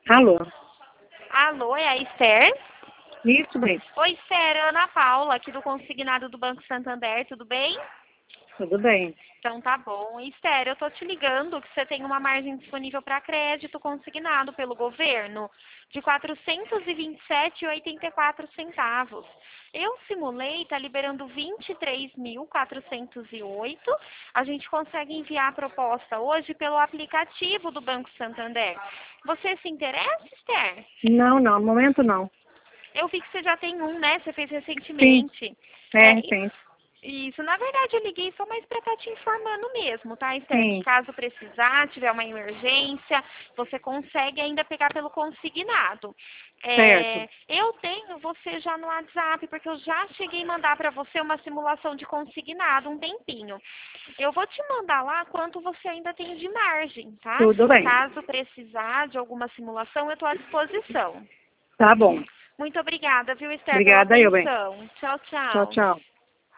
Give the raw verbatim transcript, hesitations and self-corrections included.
Alô? Alô, é a Esther? Isso, bem. Oi, Esther, é Ana Paula, aqui do Consignado do Banco Santander, tudo bem? Tudo bem. Então tá bom. Esther, eu tô te ligando que você tem uma margem disponível para crédito consignado pelo governo de quatrocentos e vinte e sete reais e oitenta e quatro centavos. Eu simulei, tá liberando vinte e três mil quatrocentos e oito. A gente consegue enviar a proposta hoje pelo aplicativo do Banco Santander. Você se interessa, Esther? Não, não, no momento não. Eu vi que você já tem um, né? Você fez Sim, recentemente. é, É, tem. isso, na verdade eu liguei só mais para estar te informando mesmo, tá, Esther? Que Sim, caso precisar, tiver uma emergência, você consegue ainda pegar pelo consignado. certo. É, eu tenho você já no WhatsApp, porque eu já cheguei a mandar para você uma simulação de consignado um tempinho. Eu vou te mandar lá quanto você ainda tem de margem, tá? Tudo bem. Caso precisar de alguma simulação, eu estou à disposição. Tá bom. Muito obrigada, viu, Esther, pela Obrigada, eu, bem. atenção. Tchau, Tchau, tchau. tchau.